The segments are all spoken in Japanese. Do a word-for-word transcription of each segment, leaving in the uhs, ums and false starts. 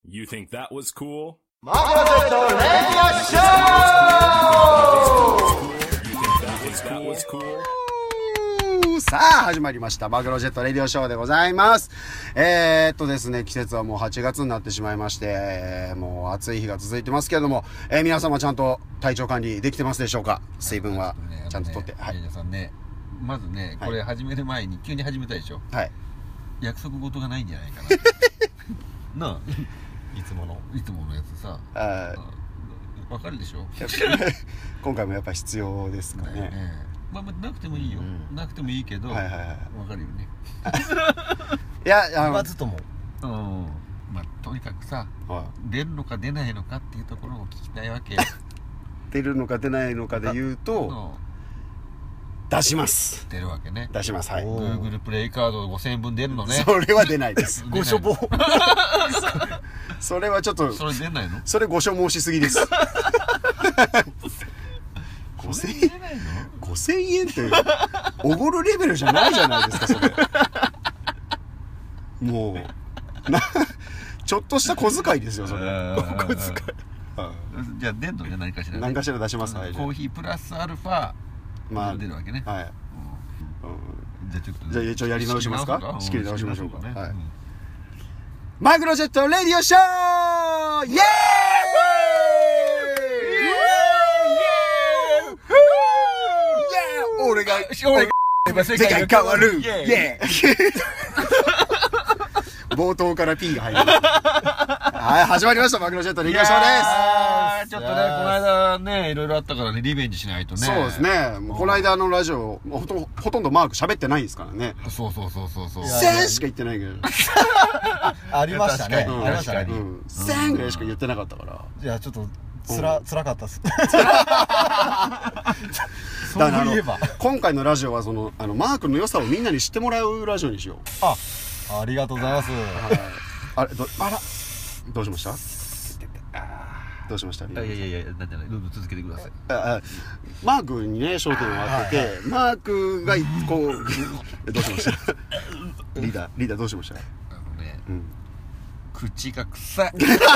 You think that was cool? マグロジェットレディオショー。さあ始まりましたマグロジェットレディオショーでございます。えー、っとですね季節はもうはちがつになってしまいまして、えー、もう暑い日が続いてますけれども、えー、皆様ちゃんと体調管理できてますでしょうか。水分はちゃんととって、 はい、はい、さんね、まずねこれ始める前に急に始めたでしょ。はい。約束事がないんじゃないかな。なあ。いつものいつものやつさ、あ分かるでしょ。 今回もやっぱ必要ですかね。ねまあ、まあなくてもいいよ、うん、なくてもいいけど、はいはいはい、分かるよね。 いや言わずとも、 うん、まあとにかくさ、はい、出るのか出ないのかっていうところを聞きたいわけ。 出るのか出ないのかで言うと出します。 出るわけね。 出します。はい。 Google プレイカードごせんえんぶん出るのね。 それは出ないです。 ご所望。 それはちょっとそれ出ないの？ それご所望しすぎです。ごせんえんごせんえんっておごるレベルじゃないじゃないですかそれ。もうなちょっとした小遣いですよそれ。小遣い。 じゃあ出んのね何かしら。 何かしら出します。 コーヒープラスアルファ。まあ出るわけね。はい。 じゃあちょっとじゃあ一応やり直しますか。仕切り直しましょうか。はい。マグロジェットレディオショー。イエーイ。イエーイ。俺が俺が世界が変わる。イエーイ。冒頭から P が入る。はい、始まりましたマグロジェットレディオショーです。 ちょっとね、この間ね、いろいろあったからね、リベンジしないとね。 そうですね。もうこの間のラジオ、ほとんど、ほとんどマーク喋ってないですからね。 そうそうそうそうそう。 せんしか言ってないけど。 ありましたね。 ありましたね。せんぐらいしか言ってなかったから。 いや、ちょっと、つら、つらかったっす。 そういえば。今回のラジオは、その、あの、マークの良さをみんなに知ってもらうラジオにしよう。 あ、ありがとうございます。 あれ、ど、あら、どうしました？どうしました？ いやいやいや、なんじゃない、どうぞ続けてください。 ああマークにね焦点を当てて、はいはい、マークがこうどうしました？リーダーリーダーどうしました？あのね、うん、 口が臭い。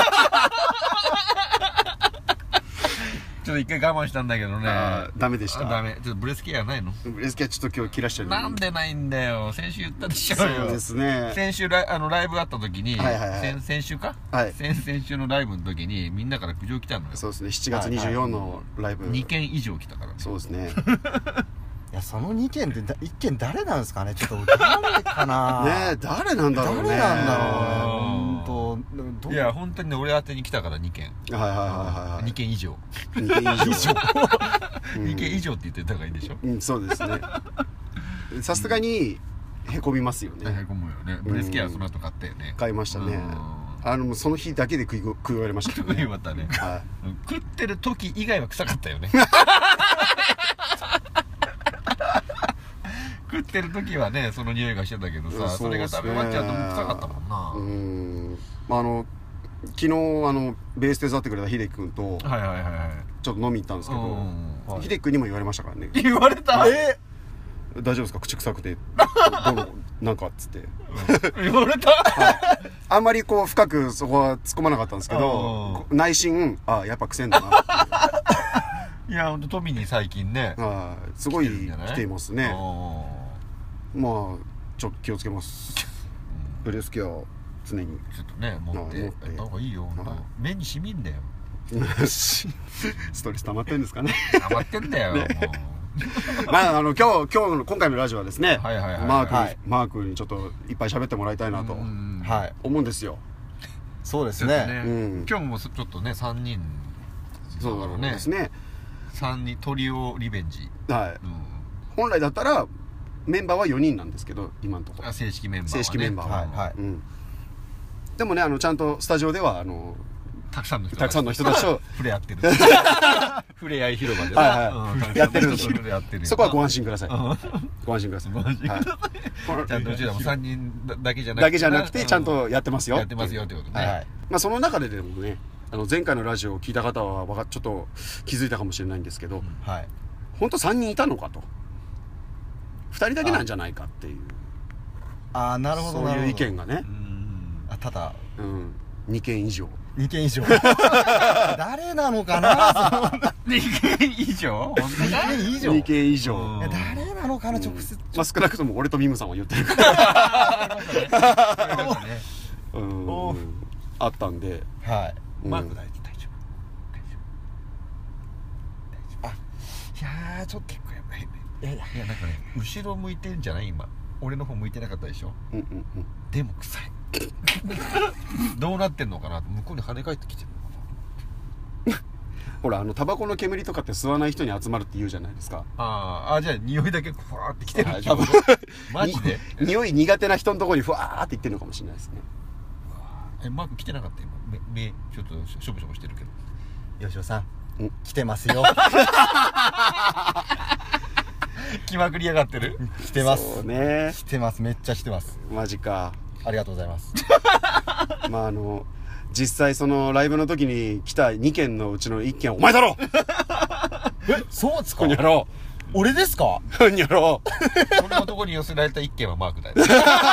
ちょっと一回我慢したんだけどね。 ダメでした。 ダメ。ちょっとブレスケアないの？ ブレスケアちょっと今日切らしちゃう。 なんでないんだよ。先週言ったでしょ。 そうですね。 先週ライあのライブあった時に、 はいはいはい、 先先週か？ はい。 先々週のライブの時にみんなから苦情来たのよ。 そうですね。しちがつにじゅうよっかのライブ。 にけん以上来たからね。 そうですね。 いやそのにけんっていっけん誰なんですかね。ちょっと誰かな。 ねえ誰なんだろうね。 誰なんだろうね。本当。いや本当にね俺宛てに来たからにけん。 はいはいはいはい。 にけん以上。 にけん以上。 にけん以上って言ってた方がいいでしょ。 うん、そうですね。さすがにへこみますよね。 へこむよね。ブレスケアその後買ったよね。 買いましたね。あのその日だけで食い食い終わりましたね。 食い終わったね。はい。食ってる時以外は臭かったよね。食ってる時はねその匂いがしてたけどさ、それが食べ終わっちゃうともう臭かったもんな。 うん。あの昨日あのベース手伝ってくれた秀樹君とはいはいはいちょっと飲み行ったんですけど、秀樹君にも言われましたからね。 言われた？ え大丈夫ですか口臭くてどのなんかっつって言われた、 はい、あんまりこう深くそこは突っ込まなかったんですけど内心あやっぱ癖んだなっていやほんと富に最近ねあすごい来ていますね。まあちょっと気をつけます。ブレスケア常にちょっとね持ってやった方がいいよ。目にしみんだよ。 ストレス溜まってんですかね。 溜まってんだよ、ね、もうまああの今日今日の今回のラジオはですね、 はいはいはい、 マーク、 はい、 マークにちょっといっぱい喋ってもらいたいなと思うんですよ。 そうですね。 ね、うん、今日もちょっとねさんにんそうだろうね。ですね。 さんにんトリオリベンジ。 はい。うん、本来だったらメンバーはよにんなんですけど今のところ。 正式メンバーは、ね。 正式メンバーは。 はいはい。うん、 でもねあのちゃんとスタジオではあの。 たくさんの人たくさんの人たちと触れ合ってる。触れ合い広場で、 はいはい、やってるんでそこはご安心ください。ご安心ください。 ご安心ください。ちゃんとうちらもさんにんだけじゃなくてだけじゃなくてちゃんとやってますよ。 やってますよってことね。はい。 まあその中ででもねあの前回のラジオを聞いた方はちょっと気づいたかもしれないんですけど、はい。本当さんにんいたのかと。ふたりだけなんじゃないかっていう。 ああなるほど。 そういう意見がね。 あただ。 うん。 にけん以上にけん以上誰なのかなにけん以上にけん以上にけん以上誰なのかな直接、 まあ少なくとも俺とミムさんは言ってるからうんあったんで、 はい、 マーク大丈夫大丈夫あいやーちょっと結構やばいね。 いやいやいやなんかね後ろ向いてんじゃない今俺の方向いてなかったでしょ。 うんうんうんでも臭いどうなってんのかなと向こうに跳ね返ってきてるのかなほらあのタバコの煙とかって吸わない人に集まるって言うじゃないですか。 ああじゃあ匂いだけふわーってきてる多分マジで匂い苦手な人のところにふわーって言ってるのかもしれないですね。 えマーク来てなかった今目目ちょっとしょぼしょぼしてるけど吉尾さん、ん来てますよ来まくりやがってる来てますそうね来てますめっちゃ来てます。 マジかありがとうございますまああの実際そのライブの時に来たにけんのうちのいっけんはお前だろえそうですかこんにゃろ俺ですかこんにゃろこの男に寄せられた一件はマークだよ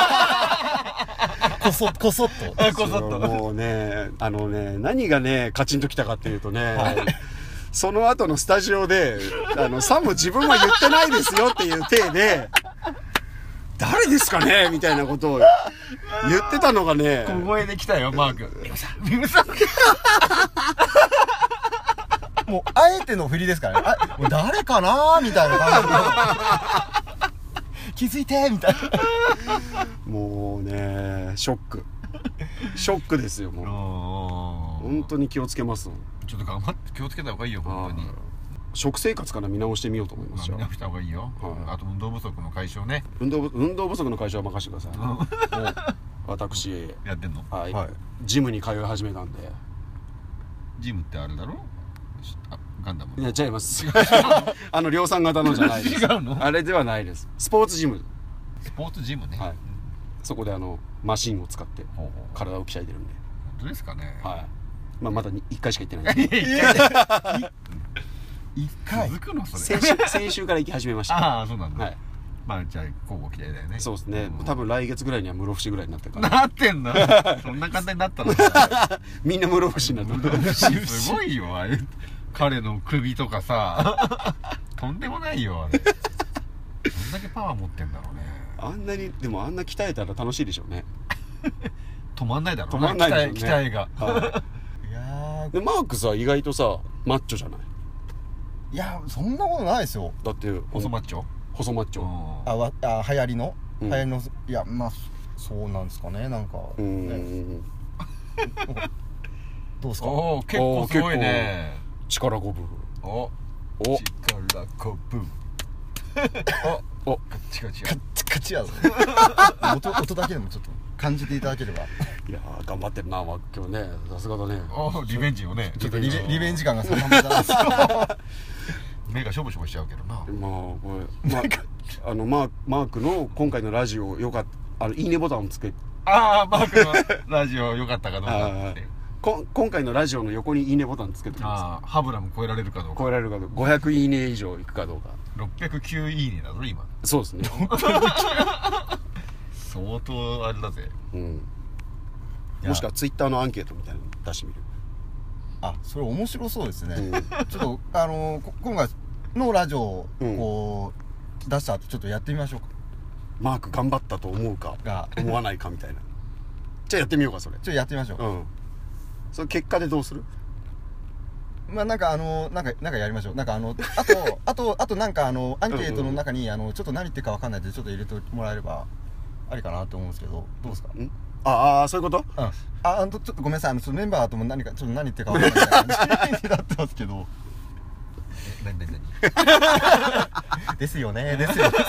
こそこそっとあこそっともうねあのね何がねカチンときたかっていうとね、はい、その後のスタジオであのサム自分は言ってないですよっていう体で誰ですかねみたいなことを言ってたのがね小声で来たよマークミムさんミムさんもうあえての振りですからねあもう誰かなみたいな感じで気づいてみたいなもうねショックショックですよもう本当に気をつけますちょっと頑張って気をつけた方がいいよ本当に食生活から見直してみようと思いますよ、 まあ、見直した方がいいよ、はい、あと運動不足の解消ね運動運動不足の解消は任せてください、もう私やってんの、 はいはい、ジムに通い始めたんでジムってあれだろあガンダムいや違いますあの量産型のじゃないです違うのあれではないですスポーツジムスポーツジムね、 はい、そこであのマシンを使って体を鍛えてるんで本当ですかねはいまあまだいっかいしか行ってないですいっかい続くのそれ先週先週から行き始めましたああそうなんだ、はい、まあじゃあ交互期待だよねそうですね、うん、多分来月ぐらいには室伏ぐらいになってるからなってんのそんな簡単になったのみんな室伏になってるすごいよあれ彼の首とかさとんでもないよあれどんだけパワー持ってんだろうねあんなにでもあんな鍛えたら楽しいでしょうね止まんないだろう止まんないでしょうね鍛えが、 はい、いやでマークさ意外とさマッチョじゃないいやそんなことないですよだって細マッチョ細マッチョあわあ流行りの、 うん、 流行りのいやまあそうなんですかねなんかうん、ね、 どうですかお結構すごいね力こぶおお力こぶおおカッチカチやカッチカチやぞ音, 音だけでもちょっと感じていただければいやー頑張ってるな今日ねさすがだねおリベンジをねちょっとリベリベンジ感がそのままだな目がしょぼしょぼしちゃうけどなまあこれ、まあ、あのマーマークの今回のラジオよかったあのいいねボタンをつけああマークのラジオよかったかどうかってこ今回のラジオの横にいいねボタンつけてください。 ああハブラム超えられるかどうか超えられるかどうかごひゃくいいね以上いくかどうかろっぴゃくきゅういいねだぞ今そうですね相当あれだぜ、 うん、もしくはツイッターのアンケートみたいなの出してみるあそれ面白そうですね、うん、ちょっとあのー、今回のラジオをこう、うん、出した後ちょっとやってみましょうかマーク頑張ったと思うか思わないかみたいなじゃあやってみようかそれちょっとやってみましょう、 うんそれ結果でどうするまあなんかあのなんかなんかやりましょうなんかあのあとあとあとなんかあのアンケートの中に、うんうん、あのちょっと何言ってるか分かんないんでちょっと入れてもらえればありかなと思うんですけどどうですかんああそういうことうんああのちょっとごめんなさいあのそのメンバーとも何かちょっと何言ってるか分かんないみたいな感じになってますけどえ何何何ですよねですよ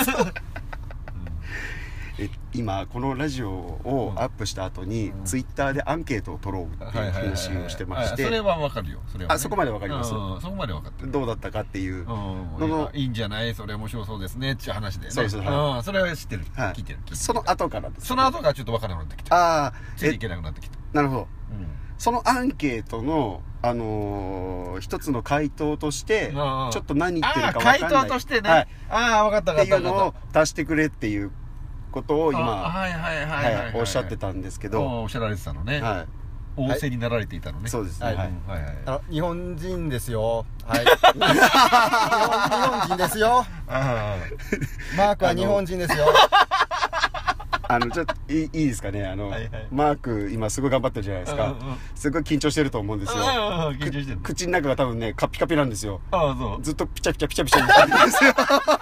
え今このラジオをアップした後に、うん、ツイッターでアンケートを取ろうっていう話をしてましてそれはわかるよそれは、ね、 あそこまでわかります、 うん、そこまでわかってるどうだったかっていうののいいんじゃないそれ面白そうですねっていう話でねそうそう、 はい、それは知ってる、はい、聞いてる聞いてるその後からです、ね、 その後からちょっとわからなくなってきたああついていけなくなってきたなるほど、うん、そのアンケートのあのー、一つの回答としてちょっと何言ってるかわかんない回答としてね、 はい、 ああ分かった分かったっていうのを足してくれっていうことを今はいはいはいはい、はい、 おっしゃってたんですけどおっしゃられてたのね、 はい、 仰せになられていたのね。 そうですね。 はいはいはいはい。あの日本人ですよ。はい。日本日本人ですよ。マークは日本人ですよ。 あのちょっといいいいですかね、あの、はいはい、マーク今すごい頑張ってるじゃないですか、うんうん、すごい緊張してると思うんですよ。 緊張してる。 口の中が多分ねカピカピなんですよ。 ああそう。 ずっとピチャピチャピチャピチャ言ってるんですよ。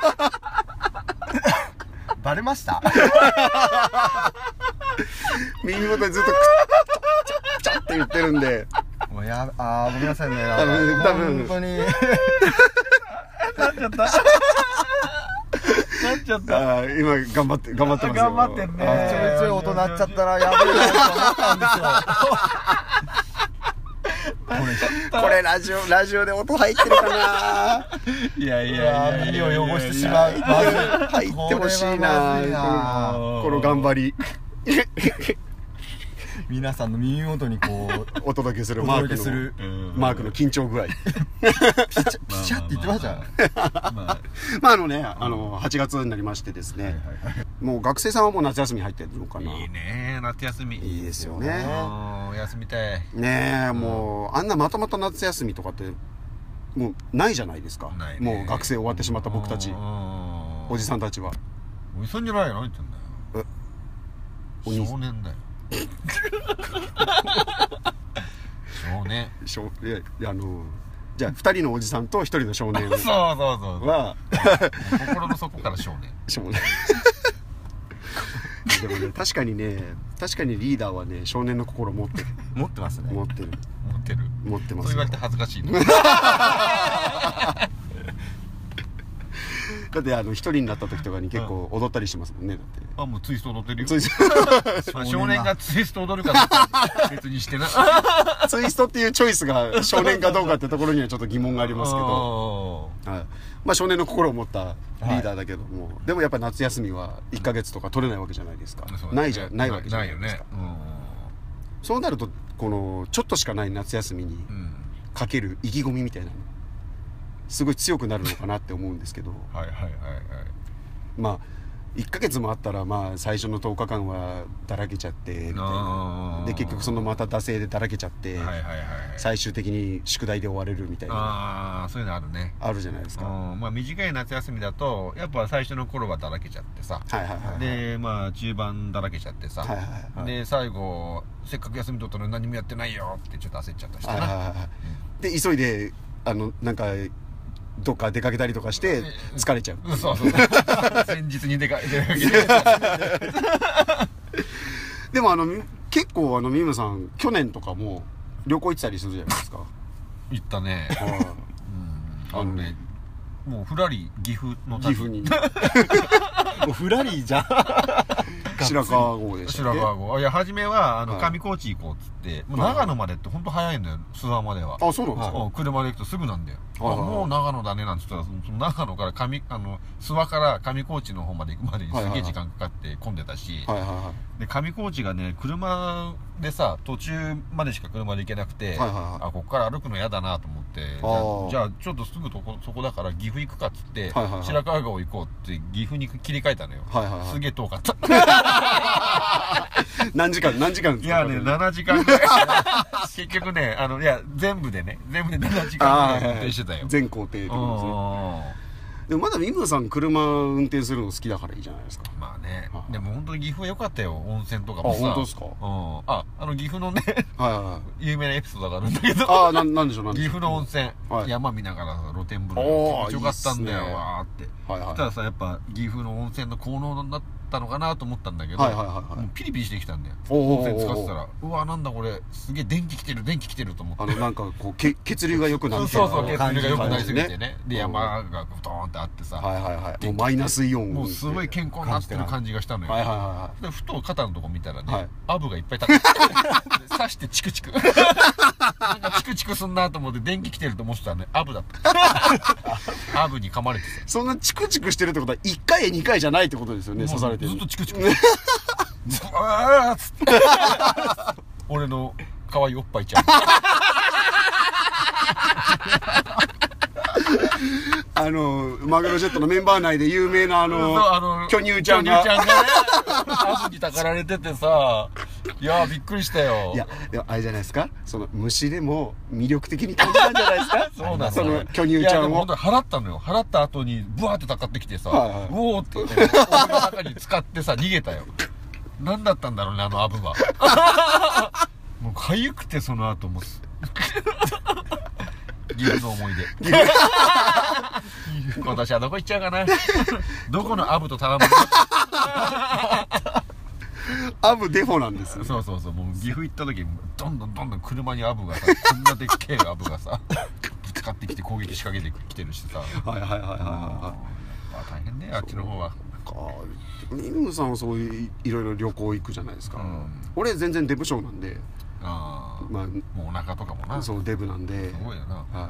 バレました。 耳元でずっとピチャピチャって言ってるんで。 もうやあーごめんなさいね。 多分多分本当に。 なっちゃった。なっちゃった。 あ今頑張って頑張ってますよ。 頑張ってんね。 ちょいちょい音鳴っちゃったらやべえなと思ったんですよ。 これこれラジオラジオで音入ってるかな。 いやいや耳を汚してしまう。 入ってほしいな。この頑張り。 皆さんの耳元にこうお届けするマークのマークの緊張具合。ピチャピチャって言ってましたね。 まああのね、あのはちがつになりましてですね、もう学生さんはもう夏休み入ってるのかな。 いいね夏休み。 いいですよね。 休みたいねえ。もうあんなまとまった夏休みとかってもうないじゃないですか。もう学生終わってしまった僕たちおじさんたちは。 おじさんじゃないよ。何言ってんだよ。少年だよ。少年少いやいやあのじゃあふたりのおじさんとひとりの少年はそうそうそうは心の底から少年少年でもね確かにね確かにリーダーはね少年の心持ってる持ってますね。 持ってる持ってる持ってます。 そう言われて恥ずかしいね。 だってあの一人になった時とかに結構踊ったりしますもんね。だってあもうツイスト踊ってるよ。 ツイスト少年がツイスト踊るかどうか別にしてな。 ツイストっていうチョイスが少年かどうかってところにはちょっと疑問がありますけど、はい、まあ少年の心を持ったリーダーだけども、はい、でもやっぱ夏休みはいっかげつとか取れないわけじゃないですか。うん、ないじゃないわけじゃないですか。ないよね。うん、そうなるとこのちょっとしかない夏休みにかける意気込みみたいなのすごい強くなるのかなって思うんですけど。 はいはいはいはい。 まあいっかげつもあったらまあ最初のとおかかんはだらけちゃってみたいなで結局そのまた惰性でだらけちゃって、はいはいはい、最終的に宿題で終われるみたいな。 ああそういうのあるね。 あるじゃないですか。 まあ短い夏休みだとやっぱ最初の頃はだらけちゃってさ、はいはいはいはい、でまあ中盤だらけちゃってさ、はいはいはい、で最後せっかく休み取ったのに何もやってないよってちょっと焦っちゃったしな、はいはいはい、うん、で急いであのなんかどっか出かけたりとかして疲れちゃう。 そうそう前日に出かけてでもあの結構あのミムさん去年とかも旅行行ってたりするじゃないですか。 行ったね。あのねもうふらり岐阜の岐阜にもうふらりじゃん。 白川郷でしたっけ。 白川郷。いや初めはあの上高地行こうっつって、もう長野までって本当早いんだよ諏訪までは。 あそうなんですか。 車で行くとすぐなんだよ。もう長野だねなんつったらその長野から上あの諏訪から上高地の方まで行くまでにすげえ時間かかって混んでたし、で上高地がね車でさ途中までしか車で行けなくて、あここから歩くの嫌だなと思って、じゃあちょっとすぐとこそこだから岐阜行くかっつって白川郷行こうって岐阜に切り替えたのよ。すげえ遠かった。 何時間何時間いやねななじかんぐらい。結局ねあのいや全部でね全部でななじかんぐらい運転してたよ。 全行程ってことですね。でもまだ三村さん車運転するの好きだからいいじゃないですか。 まあね、でも本当に岐阜は良かったよ。温泉とかもさ。 あ本当ですか。うん。 ああの岐阜のねはいはい有名なエピソードがあるんだけど。 ああなんなんでしょうなんでしょう。 岐阜の温泉山見ながら露天風呂気持ちよかったんだよわーって。はいはい。たださやっぱ岐阜の温泉の効能になったのかなと思ったんだけど、はいはいはい。ピリピリしてきたんだよ。温泉使ってたらうわなんだこれすげえ電気来てる電気来てると思って。 あのなんかこう血血流が良くなって。 そうそう血流が良くなりすぎてね。で山がドーンってあってさ。 はいはいはい。もうマイナスイオンもうすごい健康になってる感じがしたのよ。はいはいはい。でふと肩のとこ見たらね、アブがいっぱい立って刺してチクチクなんかチクチクすんなと思って電気来てると思ってたらねアブだった。アブに噛まれてさ。 そんなチクチクしてるってことはいっかいにかいじゃないってことですよね。刺されてる。 ずっとチクチク。ああつって俺の可愛いおっぱいちゃん。 あのマグロジェットのメンバー内で有名なあの巨乳ちゃんが巨乳ちゃんがねアブにたかられててさいやーびっくりしたよ。 いやでもあれじゃないですか、その虫でも魅力的に感じたんじゃないですかそうなの、 その巨乳ちゃんを。 いやでも本当に払ったのよ。払った後にブワーってたかってきてさ、 はいはい、 うおーって俺の中に使ってさ逃げたよ。何だったんだろうねあのアブは。もう痒くてその後も岐阜の思い出。私はどこ行っちゃうかな。どこのアブと頼むの。 アブデフォなんですよ。 そうそうそう、もう岐阜行った時どんどんどんどん車にアブがさ、こんなでっけえアブがさぶつかってきて攻撃仕掛けてきてるしさ。 はいはいはいはいはい。 あ大変ねあっちの方は。 ニムさんはそういういろいろ旅行行くじゃないですか、うん、俺全然デブ症なんで、 あまあもうお腹とかもな、 そうデブなんで。 すごいよな、 はい、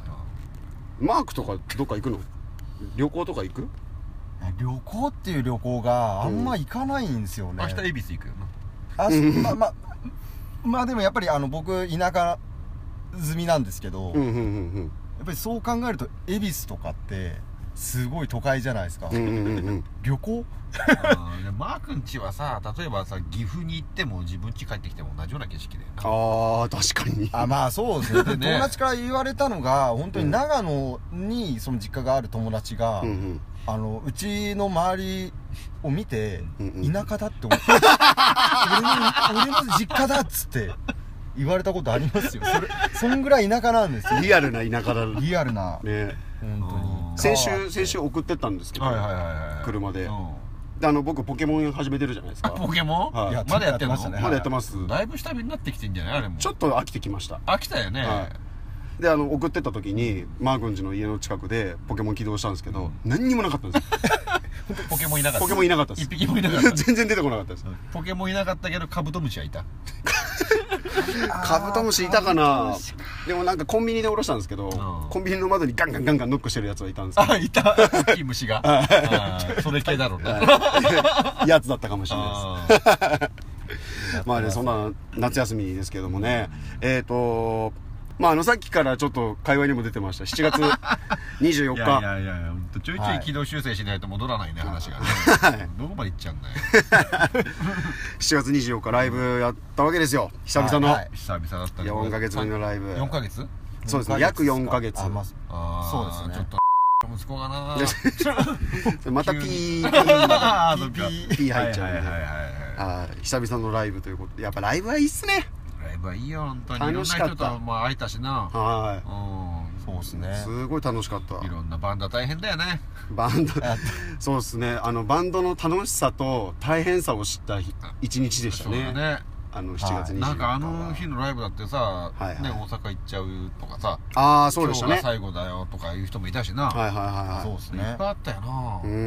マークとかどっか行くの？旅行とか行く？ 旅行っていう旅行があんま行かないんですよね、 うん、明日恵比寿行くよな。あまあまあまあでもやっぱりあの僕田舎住みなんですけど、うんうんうんうん、やっぱりそう考えると恵比寿とかってすごい都会じゃないですか、うんうんうん、旅行マー君家はさ、例えばさ岐阜に行っても自分家帰ってきても同じような景色で。 ああ確かに。 あまあそうですね。で友達から言われたのが本当に長野にその実家がある友達が、うんうん、あのうちの周りを見て、うんうん、田舎だって思って俺の俺の実家だっつって言われたことありますよ。それそんぐらい田舎なんですよ。 リアルな田舎だ。 リアルなね本当に。 先週先週送ってったんですけど、はいはいはいはい、車で。うんであの僕ポケモン始めてるじゃないですか。 ポケモン、はい、 まだやってましたね。まだやってます。 だいぶ下火になってきてんじゃないあれも。ちょっと飽きてきました。 飽きたよね、はい、 であの送ってった時にマー君家の家の近くでポケモン起動したんですけど、うん、何にもなかったんですよ。 ポケモンいなかった。 ポケモンいなかったです。 一匹もいなかった。 全然出てこなかったです。 ポケモンいなかったけどカブトムシはいた。 カブトムシいたかな。でもなんかコンビニでおろしたんですけど、うん、コンビニの窓にガンガンガンガンノックしてるやつはいたんですけど。 あいた。大きい虫が。あそれ系だろうね。 やつだったかもしれないです。まあねそんな夏休みですけどもね、えっとまああのさっきからちょっと会話にも出てましたしちがつにじゅうよっか。 いやいやいや本当ちょいちょい軌道修正しないと戻らないね、はい、話がね。はい、どこまで行っちゃうんだよ。 しちがつにじゅうよっかライブやったわけですよ。久々の、はいはい、 久々だったね。 よんかげつぶりのライブ。 よんかげつ？ そうですね。約よんかげつ。 あ、まあ、そうですね。ちょっと息子がな。 またピーピーピー入っちゃうんで。はい。久々のライブということでやっぱライブはいいっすね。 ライブはいいよ本当に。楽しかった。いろんな人とも会えたしな。 はい。 うん。そうですね。 すごい楽しかった。 いろんなバンド大変だよね。 バンドそうですね。あのバンドの楽しさと大変さを知った一日でしたね。 そうだね。 あのしちがつにじゅうよっか。 なんかあの日のライブだってさ、ね大阪行っちゃうとかさ。 ああそうでしたね。 今日が最後だよとかいう人もいたしな。 はいはいはい。 そうですね。いっぱいあったよな。うん。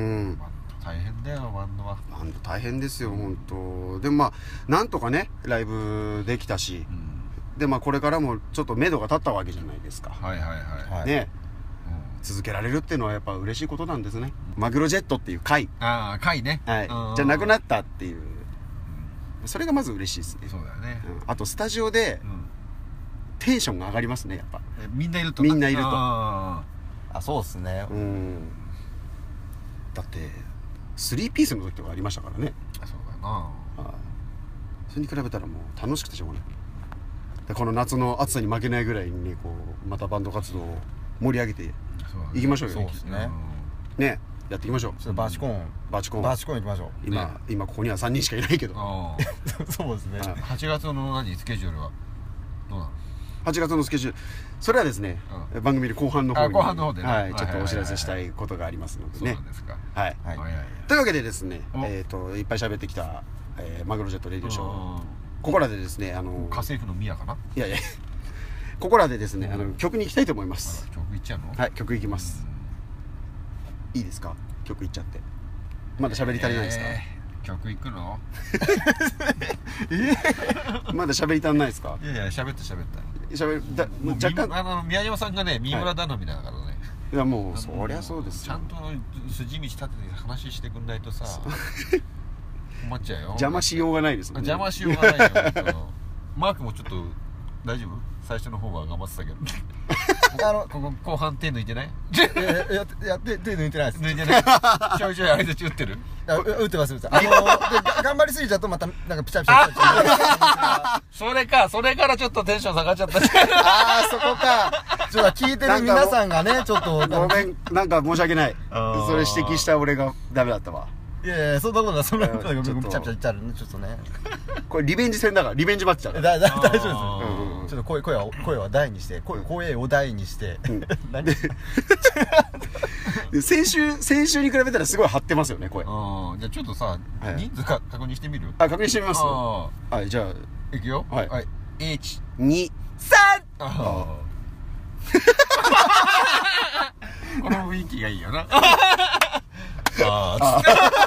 大変だよバンドは。 バンド大変ですよ本当。でもまあなんとかねライブできたし。でまあこれからもちょっと目処が立ったわけじゃないですか。 はいはいはい。 ね、うん、続けられるっていうのはやっぱ嬉しいことなんですね。マグロジェットっていう会。 ああ会ね。 はい。じゃなくなったっていう、うん、それがまず嬉しいですね。 そうだよね。 うん、あとスタジオで、うん、テンションが上がりますねやっぱ。 みんないると。 みんないると。 ああそうですね。 うん。だってスリーピースの時とかありましたからね。 そうだな。 あそれに比べたらもう楽しくてしょうがない。この夏の暑さに負けないぐらいにねこうまたバンド活動を盛り上げていきましょうよ。 そうですね。 ねやっていきましょう。 それバチコンバチコンバチコン行きましょう。 今、ね、今ここにはさんにんしかいないけど。 そうですね。 はちがつの何スケジュールはどうなの？ はちがつのスケジュールそれはですね、うん、番組の後半の方に後半の方で、ね、 はいちょっとお知らせしたいことがありますのでね。 そうなんですか。 はい。はいはいはい、というわけでですねえっ、ー、といっぱい喋ってきた、えー、マグロジェットレディオショーここらでですねあの家政婦のミヤかな。 いやいやここらでですねあの曲に行きたいと思います。 曲いっちゃうの？ はい曲いきます。いいですか曲いっちゃって。まだ喋り足りないですか？ えー、曲いくの？ えまだ喋り足りないですか？ いやいや喋った喋った喋だ若干あの宮島さんがね三村頼みだからね、はい、 いやもうそりゃそうですよ。ちゃんと筋道立てて話してくんないとさ困っちゃうよ。 邪魔しようがないですもんね。 邪魔しようがないよマークもちょっと大丈夫？最初の方は頑張ってたけどあのここ後半手抜いてない？ えやってやって手抜いてないです。 抜いてないちょいちょいあれで打ってる？ 打ってます打ってます。あのー、頑張りすぎちゃうとまたなんかピチャピチャピチャそれかそれからちょっとテンション下がっちゃった。 ああそこか。 ちょっと聞いてる皆さんがねちょっとごめんなんか申し訳ない。それ指摘した俺がダメだったわ。 いやいやそんなことないそんなことない。ピチャピチャピチャるねちょっとね。 これリベンジ戦だからリベンジマッチだから。 だだ大丈夫です。ちょっと声声は声は大にして声声を大にして。何？ 先週先週に比べたらすごい張ってますよね声。 ああじゃあちょっとさ人数か確認してみる？ あ確認してみます。はいじゃあいくよ。 はいいちにさん。 この雰囲気がいいよな。ああ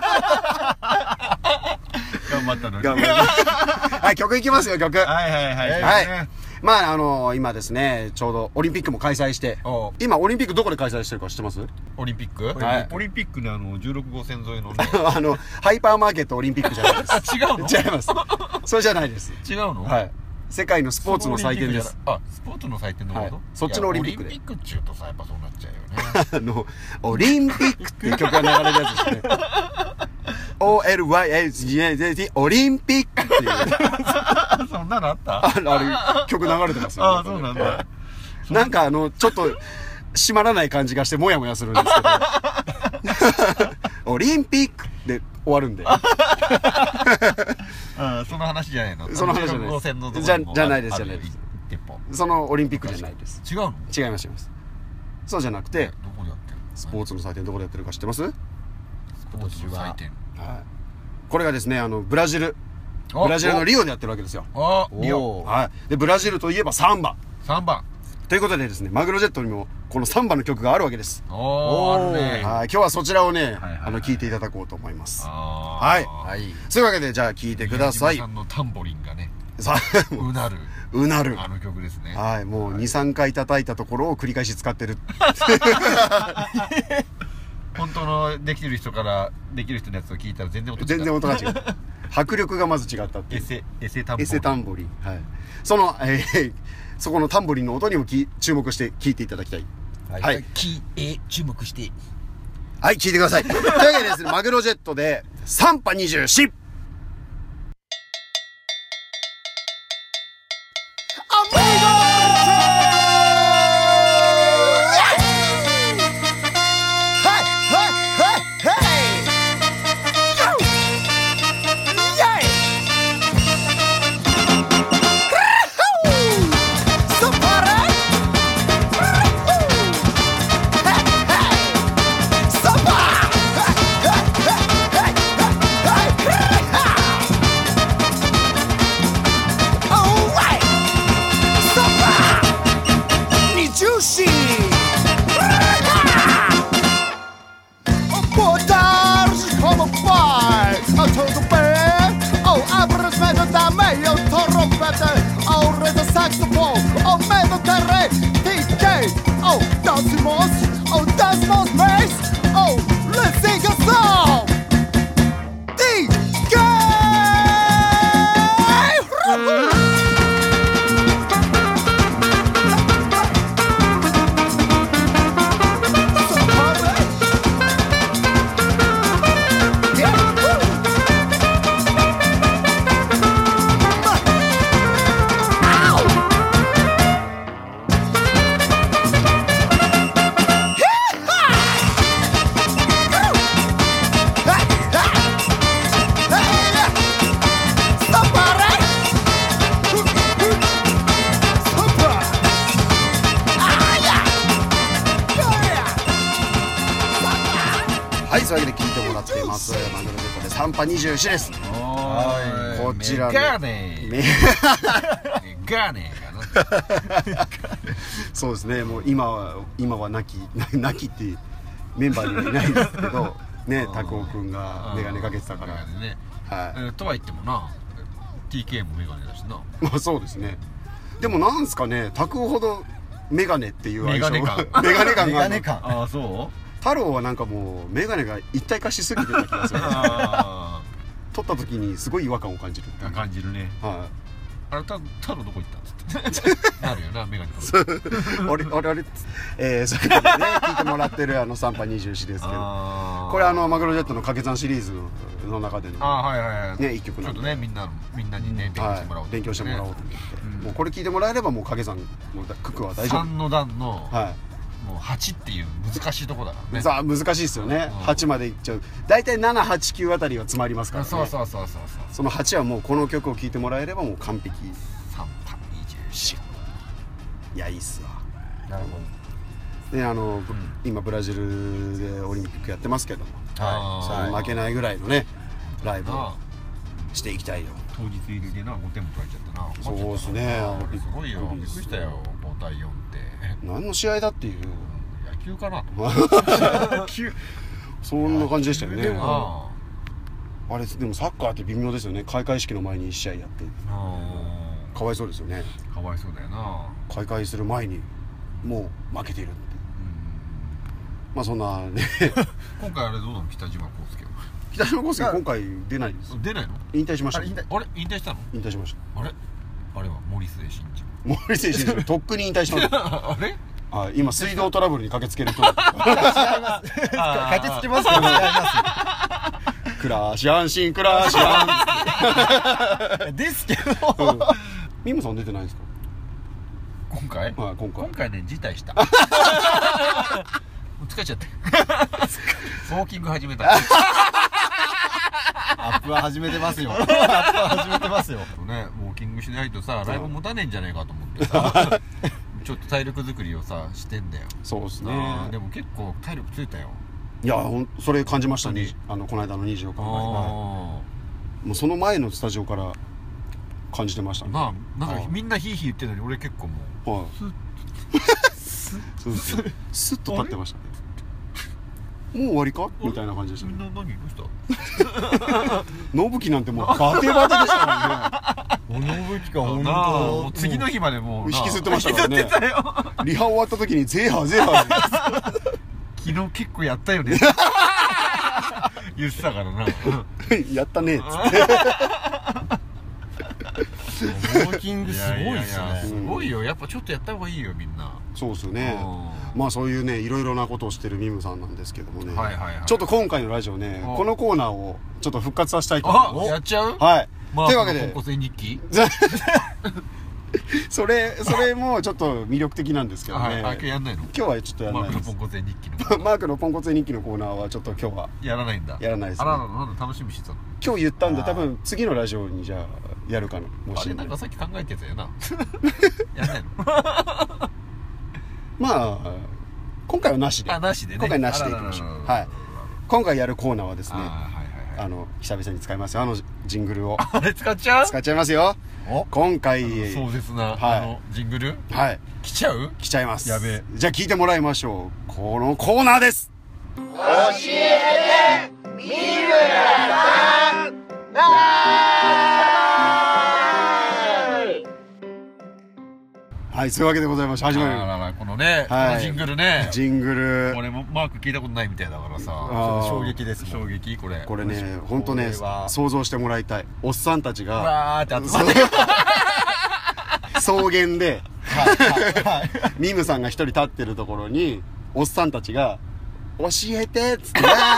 頑張ったのに。 はい曲いきますよ曲。 はいはいはいはい。まああの今ですねちょうどオリンピックも開催して今オリンピックどこで開催してるか知ってます？ オリンピック？ はいオリンピックねあのじゅうろくごう線沿いのねあのハイパーマーケットオリンピックじゃないです。 あ違うの？ 違います。それじゃないです。 違うの？ はい世界のスポーツの祭典です。 あスポーツの祭典のこと？ そっちのオリンピックで。 オリンピックっちゅうとさやっぱそうなっちゃうよね。 あのオリンピックっていう曲が流れるやつですね。オーエルワイエルジーエーゼーティー オリンピックっていうそんなのあった？ ああれ曲流れてますよ。 あそうなんだ。 なんかあのちょっと締まらない感じがしてモヤモヤするんですけどオリンピックで終わるんであその話じゃないの？ その話じゃないですじゃじゃないですじゃないですそのオリンピックじゃないです。 違うの？ 違います違います。そうじゃなくてどこでやってるの？ スポーツの祭典どこでやってるか知ってます？ スポーツの祭典これがですねあのブラジルブラジルのリオでやってるわけですよ。 あリオはいでブラジルといえばサンバサンバということでですねマグロジェットにもこのサンバの曲があるわけです。 おーあるね。はい今日はそちらをねあの聴いていただこうと思います。はいそういうわけでじゃあ聴いてください。 宮島さんのタンボリンがねうなるうなるあの曲ですね。 はいもうにさんかい叩いたところを繰り返し使ってる本当のできてる人からできる人のやつを聞いたら全然音違う。 全然音が違う迫力がまず違ったっていうエセエセタンボリンエセタンボリンはいその、えー、そこのタンボリンの音にもき注目して聞いていただきたい。 はい、はい、きえ注目してはい聞いてくださいというわけでですねマグロジェットでサンパにじゅうよんそういうわけで聞いてもらっていますマグロジェットでサンパにじゅうよんです。はいこちらメガネメガネそうですねもう今は今は亡き亡きってメンバーにはいないですけどね拓夫君がメガネかけてたからねはいとは言ってもな ティーケー もメガネだしなまあそうですねでもなんすかね拓夫ほどメガネっていうメガネ感メガネ感メガネ感ああそう太郎はなんかもうメガネが一体化しすぎてた気がする撮った時にすごい違和感を感じる感じるねはいあれ太郎どこ行ったんつってなるよなメガネかあれあれあれえー、そういうことでね聞いてもらってるあのサンパにじゅうよんですけど、これあのマグロジェットの掛け算シリーズの中でのあ、はいはいはい、 ね、一曲なんでちょっとねみんなみんなにね勉強してもらおう、 はい、勉強してもらおうと思って、うん、もうこれ聞いてもらえればもう掛け算も九九は大丈夫。 さんの段の、 はい、 もうはちっていう難しいとこだからね。 さあ難しいですよね、うん、はちまでいっちゃう。大体ななはちきゅうあたりは詰まりますからね。 そうそうそうそうそう。 そのはちはもうこの曲を聴いてもらえればもう完璧。 サンパにじゅうよん。 いやいいっすわ。 なるほどね。あの、うん、今ブラジルでオリンピックやってますけども、はい、それ負けないぐらいのねライブをしていきたいよ。 当日入りでなごてんも取られちゃったな。 そうですね。 すごいよ、びっくりしたよ。ごたいよんって何の試合だっていう。 野球かな。 野球そんな感じでしたよね。あ, あれでもサッカーって微妙ですよね。開会式の前にいち試合やってかわいそうですよね。 かわいそうだよな。 開会する前にもう負けているって。まあそんなね今回あれどうなの。北島康介は北島康介今回出ないです。 出ないの。 引退しました。 あれ引退したの。 引退しました。 あれあれは森末慎一。 森末慎一とっくに引退しましたあれあ、今水道トラブルに駆けつける人違います駆けつけますけど違いますクラシアンシンクラシアンですけど、うん、 ミムさん出てないですか今回。はい、 今回今回ね辞退した疲れちゃってウォーキング始めたアップは始めてますよアップは始めてますよね。ウォーキングしないとさライブ持たねえんじゃないかと思ってさちょっと体力作りをさしてんだよ。 そうですね。 でも結構体力ついたよ。 いやほんそれ感じましたね。あのこの間のにじゅうよっかの前もうその前のスタジオから感じてましたね。 なあなんかみんなヒーヒー言ってるのに俺結構もう、はい、 スッスッスッと立ってましたね。もう終わりかみたいな感じでしたね。 みんな何どうしたノブキなんてもうバテバテでしたもんね。 ノブキか本当次の日までもう引きずってましたからね。 引きずってたよリハ終わった時にゼーハーゼーハー昨日結構やったよね言ってたからなやったねっつってウォーキングすごいっすね。 すごいよ。やっぱちょっとやった方がいいよみんな。 そうですよね。まあそういうねいろいろなことをしてるミムさんなんですけどもね、 はいはいはい、 ちょっと今回のラジオねこのコーナーをちょっと復活させたいと思います。やっちゃう。 はい、 まあ、というわけでポンコツ日記それそれもちょっと魅力的なんですけどね、はい、 あ今日やんないの。 今日はちょっとやらないです。 マークのポンコツ日記のマークのポンコツ日記のコーナーはちょっと今日はやらないんだ。 やらないですね。 あららなんだ楽しみにしてたの。 今日言ったんで多分次のラジオにじゃあやるかな。 もしあれなんかさっき考えてたよなやんないのまあ今回はなしで。 あなしでね。 今回なしでいきましょう。はい。今回やるコーナーはですね、あの久々に使いますよあのジングルを。 あれ使っちゃう？ 使っちゃいますよ。今回壮絶な、はい、あのジングル、 はい、 来ちゃう？ 来ちゃいます。 やべえ。 じゃあ聞いてもらいましょう。このコーナーです。 教えてみるさんはい、そういうわけでございまして始まる。 あららこのね、はい、このジングルね。 ジングル。 俺もマーク聞いたことないみたいだからさ。 衝撃です。 衝撃これ。 これね、本当ね、想像してもらいたい。おっさんたちが。 わーって集まって。 草原で、ミムさんが一人立ってるところに、おっさんたちが、教えてっつって。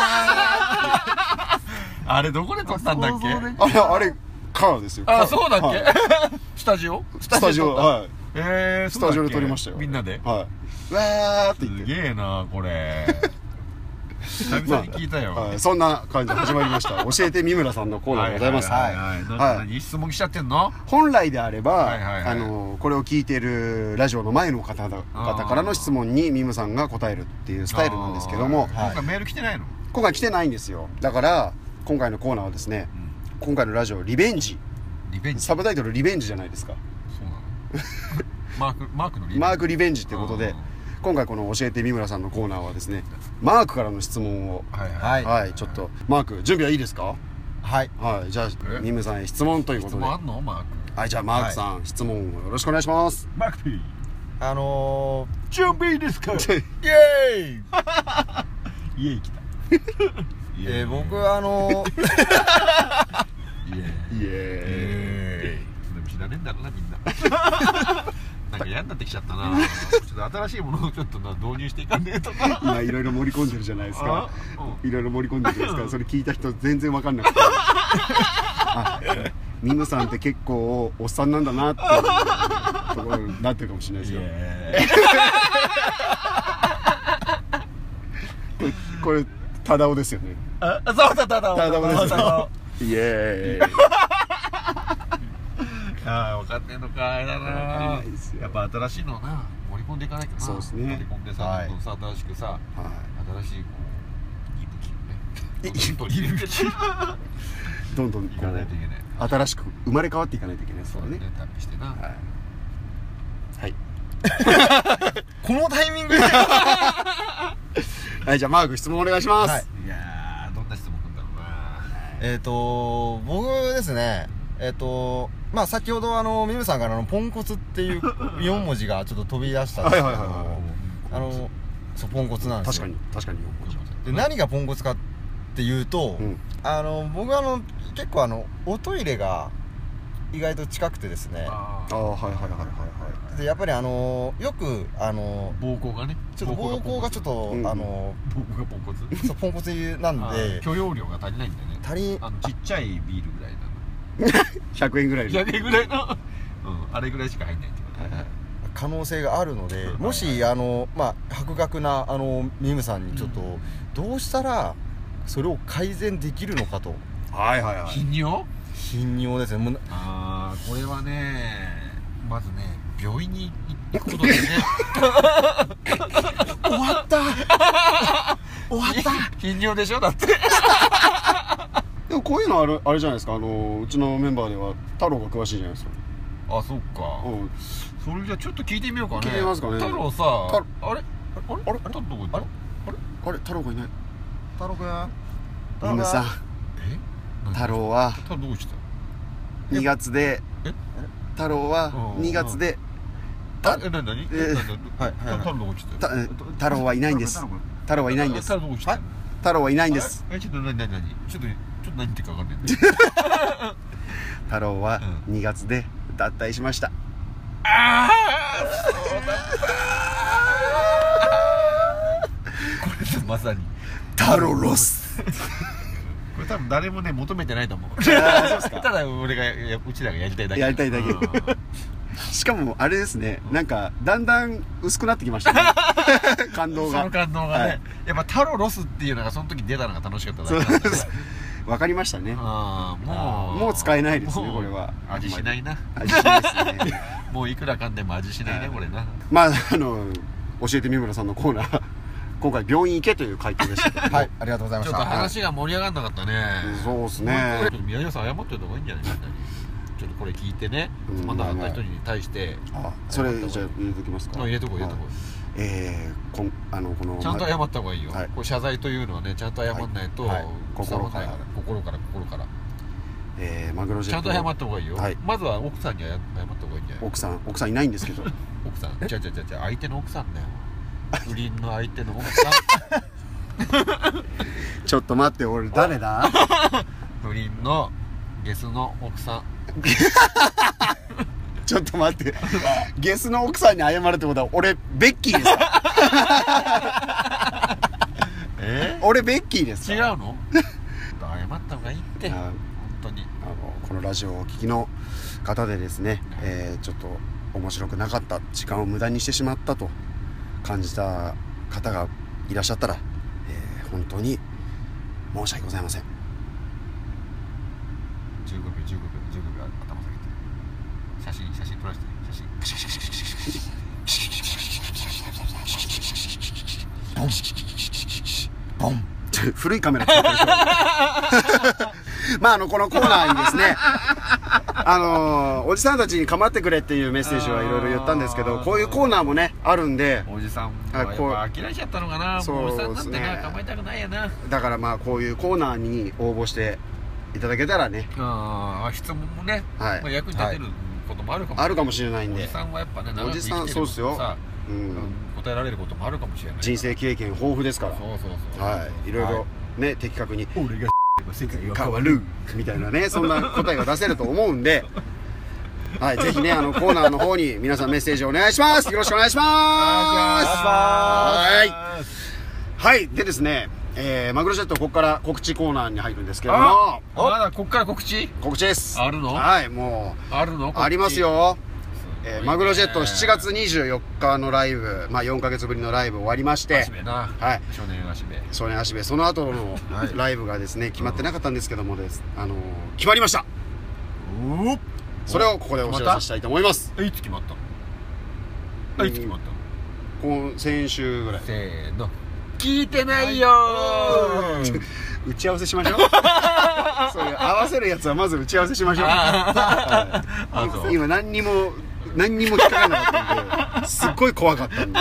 あれどこで撮ったんだっけ？あれ、あれ、カラーですよ。 あ、そうだっけ？スタジオ？ スタジオ、はい。 えー、 スタジオで撮りましたよ。 みんなで。 はい。わーって言って。 すげえなこれ。久々に聞いたよ、 まあはい。そんな感じで始まりました。教えて三村さんのコーナーでございます。 はいはいはい。はい、何質問来ちゃってんの？ 本来であれば、はいはいはい、あのこれを聞いてるラジオの前の方々からの質問にミムさんが答えるっていうスタイルなんですけども、 今回メール来てないの？ 今回来てないんですよ。だから今回のコーナーはですね、うん、今回のラジオリベンジ。 リベンジ。 サブタイトルリベンジじゃないですか。 そうなの？マークマークのリベンジ。 マークリベンジってことで。今回この教えて三村さんのコーナーはですねマークからの質問をはいはい、はい、ちょっとマーク準備はいいですか？ はいはいじゃあ三村さんへ質問ということで質問あんの？マークはいじゃあマークさん、はい、質問をよろしくお願いします。 マーク P あのー、準備いいですか？イエーイイエーイ来たえー、僕はあのー、 イエーイイエーイでも知らねえんだろうなみんななんか嫌になってきちゃったなちょっと新しいものをちょっとな導入していかねえとか今いろいろ盛り込んでるじゃないですか、いろいろ盛り込んでるじゃないですか。それ聞いた人全然わかんなくてあ、ミムさんって結構おっさんなんだなってところになってるかもしれないですよこれ、これタダオですよね。 あ、そうだ、タダオタダオですよイエーイああ分かってんのかいだな。やっぱ新しいのをな盛り込んでいかないとな。 そうですね。 盛り込んでさ、 はい、 どんどんさ新しくさ、はい、新しいこう息吹をね息吹どんどんいかないといけない。新しく生まれ変わっていかないといけないですからね。 旅してな。はい。 はい、このタイミングではい、じゃあマーク質問お願いします。はい、 いやーどんな質問くんだろうな。 えっと僕ですね。えっとまあ先ほどあのミムさんからのポンコツっていうよん文字がちょっと飛び出したんですけど、あのそうポンコツなんですよ。 確かに確かによん文字。 で何がポンコツかっていうと、うん、あの僕はあの結構あのおトイレが意外と近くてですね。 ああはいはいはいはいはい。 でやっぱりあのよくあの膀胱がねちょっと膀胱がちょっと、うん、あの膀胱がポンコツそうポンコツなんで許容量が足りないんだよね。 足りあのちっちゃいビールぐらいなのひゃくえんぐらいひゃくえんぐらいの、うん、あれぐらいしか入んないってこと、はいはい、 可能性があるので、もしあのまあ博学なあのミムさんにちょっと、うん、どうしたらそれを改善できるのかと。 はいはいはい。 頻尿頻尿ですね。 ああこれはねまずね病院に行くことですね終わった終わった頻尿でしょだってでもこういうのあるあれじゃないですか。あのうちのメンバーでは太郎が詳しいじゃないですか。 あ、そっか、うん、それじゃちょっと聞いてみようかね。 聞いてみますかね。 太郎さあれあれあれあれ太郎どこ行った？あれあれ太郎がいない。 太郎くんミムさん、 え太郎は太郎どうしたにがつで太郎はにがつであえなになに太郎どこ来た？ 太郎はいないんです。太郎はいないんです。 太郎どこ来た？ 太郎はいないんです。 えちょっと何何何ちょっとちょっと何言ってるか分かんないんで太郎はにがつで脱退しました。 ああそうだったこれでまさに太郎ロスこれ多分誰もね求めてないと思う。 そうですか。 ただ俺がうちらがやりたいだけやりたいだけしかもあれですね、なんかだんだん薄くなってきましたね感動が。 その感動がね、はい、やっぱ太郎ロスっていうのがその時出たのが楽しかっただけなんでわかりましたね。 あもうもう使えないですねこれは。 味しないな。 味しないですねもういくらかんでも味しないねこれな。 まああの教えて三村さんのコーナー今回病院行けという回答でしたはい、ありがとうございました。 ちょっと話が盛り上がんなかったね。 そうですね。 ちょっと宮島さん謝っておいた方がいいんじゃないですか。ちょっとこれ聞いてね、つまんなかった人に対してそれじゃあ入れときますか。 入れとこう入れとこう。 えー、こんあのこのちゃんと謝った方がいいよ、はい、これ謝罪というのはねちゃんと謝んないと、はいはい、 心から心から心から、 えー、マグロジェットちゃんと謝った方がいいよ、はい、まずは奥さんに謝った方がいいんじゃない。 奥さん奥さんいないんですけど奥さん違う違う違う違う相手の奥さんだよ不倫の相手の奥さんちょっと待って俺誰だ不倫のゲスの奥さんちょっと待ってゲスの奥さんに謝るってことは俺ベッキーですかえー、俺ベッキーですか。 違うの謝った方がいいって本当に。 あのこのラジオをお聞きの方でですね、えー、ちょっと面白くなかった時間を無駄にしてしまったと感じた方がいらっしゃったら、えー、本当に申し訳ございません。 じゅうごびょうじゅうごびょうじゅうごびょう頭下げて写真写真撮らせて写真ボンボン古いカメラ使ってる人まああのこのコーナーにですねあのー、おじさんたちに構ってくれっていうメッセージはいろいろ言ったんですけど、こういうコーナーもねあるんで、 おじさんはやっぱ飽きられちゃったのかな。 そうですね、 もうおじさんになってな構えたくないやな。 だからまあこういうコーナーに応募していただけたらね、 あ質問もね、はい、まあ、役に立てることもあるかもしれない、 あるかもしれないんで、 おじさんはやっぱね長く生きてるおじさんそうですよ、 うん、答えられることもあるかもしれない。 人生経験豊富ですから。 そうそうそう、 はい、いろいろね、はい、的確に俺が世界が変わるみたいなねそんな答えが出せると思うんではい、ぜひね、あの、コーナーの方に皆さんメッセージお願いします。よろしくお願いします。はい。はい。でですね、えー、マグロジェットここから告知コーナーに入るんですけれども。 まだここから告知告知です。 あるの？ はい、もう。 あるの？ ありますよ。えー、マグロジェットしちがつにじゅうよっかのライブ、まあよんかげつぶりのライブ終わりまして、 なはい、 少年足部少年足部、その後のライブがですね、決まってなかったんですけどもです、あのー、決まりました。 おそれをここでお知らせしたいと思います。 いつ決まったの？いつ決まったの？ 今先週ぐらい。 せーの、聞いてないよー。 打ち合わせしましょう。そういう合わせるやつはまず打ち合わせしましょう。今何にも何にも引っかからなかったんで、すっごい怖かったんで。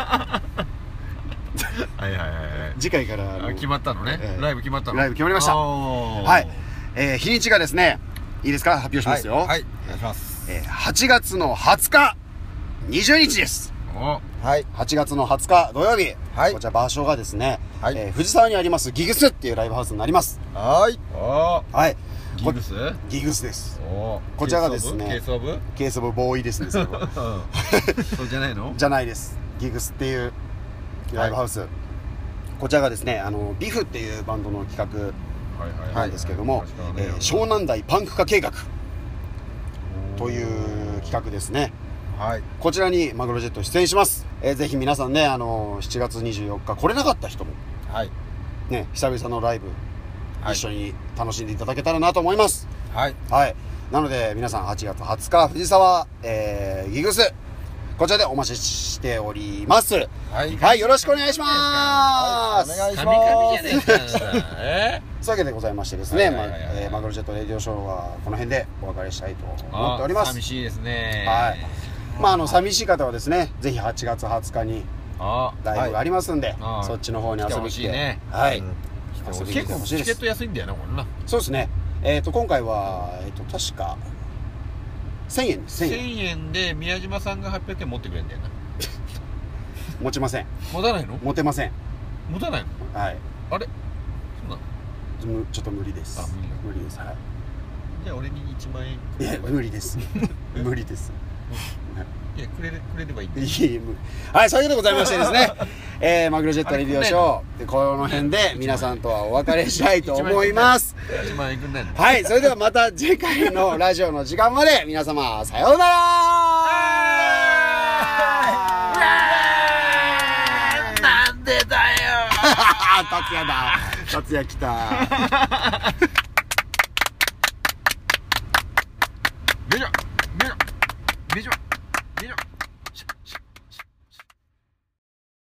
はいはいはいはい。 次回から決まったのね、えー。ライブ決まったの。 ライブ決まりました。はい。えー、日にちがですね、いいですか、発表しますよ。 はい。はい、お願いします。 えー、はちがつのはつか、にじゅうにちです。 おはい。 はちがつのはつか土曜日。 はい。 こちら場所がですね、 はい。 えー、藤沢にありますギグスっていうライブハウスになります。 はい。 おはい。 ギグス？ ギグスです。 おこちらがですね、 ケースオブ？ ケースオブボーイですね、それは。 そうじゃないの？ じゃないです。ギグスっていうライブハウス。はい、こちらがですね、あのビフっていうバンドの企画なんですけども、湘南台パンク化計画という企画ですね。 はい、 こちらにマグロジェット出演します。えー、ぜひ皆さんね、あのしちがつにじゅうよっか来れなかった人も、 はい、 ね、久々のライブ、はい、一緒に楽しんでいただけたらなと思います。 はい、 はい、なので皆さんはちがつはつか藤沢、えー、ギグスこちらでお待ちしております。はい、はい、よろしくお願いします。 はい、お願いします。 神々じゃねえか。えー、そういうわけでございましてですね、マグロジェットレディオショーはこの辺でお別れしたいと思っております。 寂しいですね。 はい。まああの寂しい方はですね、ぜひはちがつはつかにライブがありますんで、 はい、 そっちの方に遊びに来て、 ね、 はい、うん、 結構チケット安いんだよなこれな。 そうですね。えっ、ー、と今回はえっ、ー、と確かせんえんです。 せんえんで宮島さんがはっぴゃくえん持ってくれるんだよな。 持ちません。 持たないの？ 持てません。 持たないの？ はい。 あれ？ そんなちょっと無理です。 あ、無理だ。 無理です。はい。 じゃあ俺にいちまんえん。 いや無理です。無理です。 いやくれるくれればいいんだ。 いい無理。はい、そういうことでございましてですね。えー、マグロジェットレディオショーでこの辺で皆さんとはお別れしたいと思います。 いちまんえんくんないの？ はい、それではまた次回のラジオの時間まで皆様さようなら。 なんでだよ。 達也だ。達也来た。 よいしょよいしょよいしょ。